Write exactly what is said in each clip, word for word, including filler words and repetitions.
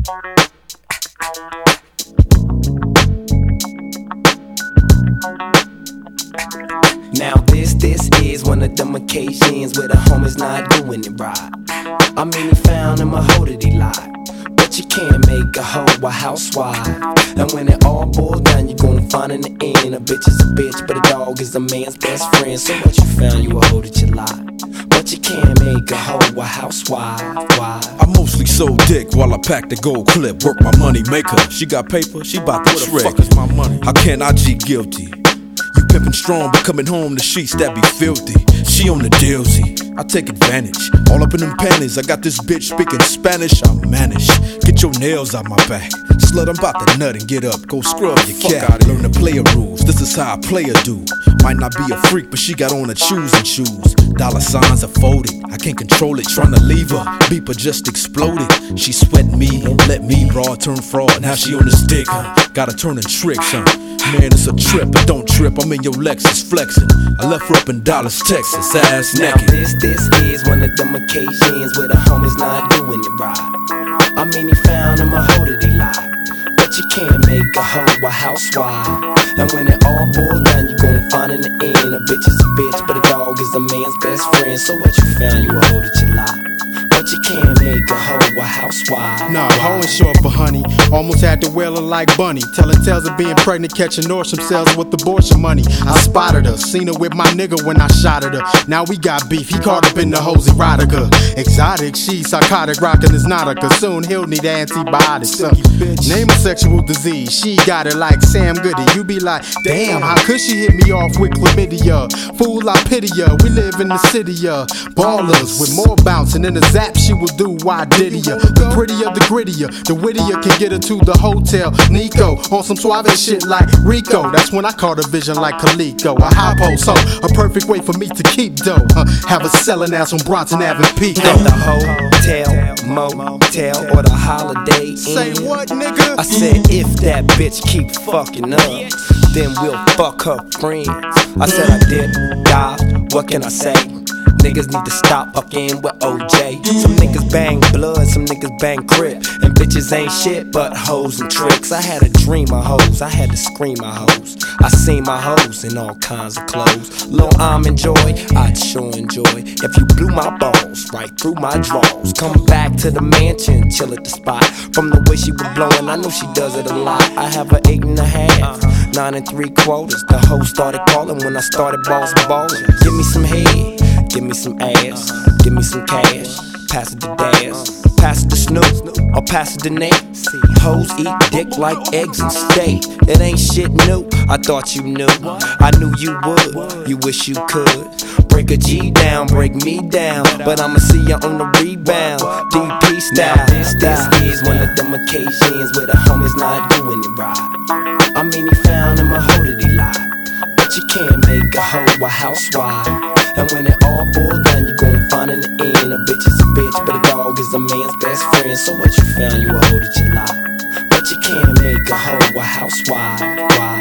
Now this, this is one of them occasions where the homies not doing it right. I mean he found him a hoe that he lied, but you can't make a hoe a housewife. And when it all boils down, you're gonna find in the end a bitch is a bitch, but a dog is a man's best friend. So what you found, you a hoe that you lied, but you can't make a hoe a housewife. Why? I mostly sold dick while I packed the gold clip. Work my money maker. She got paper, she bout to trick. What the fuck is my money? How can I G guilty? You pimpin' strong, but coming home the sheets that be filthy. She on the dealsy, I take advantage. All up in them panties, I got this bitch speaking Spanish. I manage, get your nails out my back. Slut, I'm about to nut and get up. Go scrub your cat, learn the player rules. This is how a player do. Might not be a freak, but she got on her choosing shoes. Dollar signs are folded, I can't control it. Tryna leave her, beeper just exploded. She sweating me, let me broad turn fraud. Now she on this dick, huh? Gotta turn in tricks, huh? Man, it's a trip, but don't trip. I'm in your Lexus flexing. I left her up in Dallas, Texas, ass now naked. This, this is one of them occasions where the homies not doing it right. I mean he found him a hoe that he lied, but you can't make a hoe a housewife. And when it all boils down, you're gonna find in the end a bitch is a bitch, but a dog is a man's best friend. So what you found, you a hoe that you lied, but you can't make a hoe a housewife. Nah, hoe ain't short for honey. Almost had to whale her like Bunny. Telling tales of being pregnant, catching Norsham cells with abortion money. I spotted her, seen her with my nigga when I shot at her. Now we got beef, he caught up in the hoes erotica. Exotic, she psychotic, rockin' his nautica. Soon he'll need antibiotics. Uh, name a sexual disease, she got it like Sam Goody. You be like, damn, how could she hit me off with chlamydia? Fool, I pity ya, we live in the city of ballers with more bouncing in the zap. She will do why diddy ya. The prettier, the grittier, the wittier can get her to the hotel. Nico on some suave shit like Rico. That's when I caught a vision like Kaliko. A high post hoe, a perfect way for me to keep dough. Huh, have a selling ass on Bronson Avenue Pico. At the hotel, motel, or the Holiday Inn. Say what, nigga? I said if that bitch keep fucking up, then we'll fuck her friends. I said I did die, what can I say? Niggas need to stop fucking with O J. Some niggas bang blood, some niggas bang crip, and bitches ain't shit but hoes and tricks. I had a dream of hoes, I had to scream my hoes. I seen my hoes in all kinds of clothes. Lil' I'm enjoy, I'd sure enjoy if you blew my balls right through my drawers. Come back to the mansion, chill at the spot. From the way she was blowing, I know she does it a lot. I have a eight and a half, nine and three quarters. The hoe started calling when I started boss ballin'. Give me some head, give me some ass, give me some cash, pass it to Daz, pass it to Snoop, or pass it to Nate. Hoes eat dick like eggs and steak. It ain't shit new, I thought you knew. I knew you would, you wish you could. Break a G down, break me down, but I'ma see ya on the rebound. D P style. Now this, this is one of them occasions where the homies not doing it right. I mean he found him a hoe that he lied, but you can't make a hoe a housewife. And when it all boils down, you gon' find in the end a bitch is a bitch, but a dog is a man's best friend. So what you found, you a hoe that you lie, but you can't make a hoe a housewife. Why?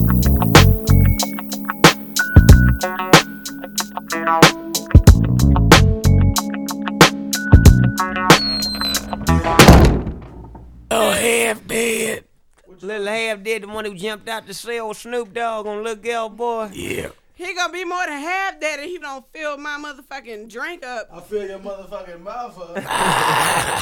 Oh, half dead. Little half dead, the one who jumped out to sell Snoop Dogg on Lil Gal Boy. Yeah. He gonna be more than half dead if he don't fill my motherfucking drink up. I fill your motherfucking mouth up.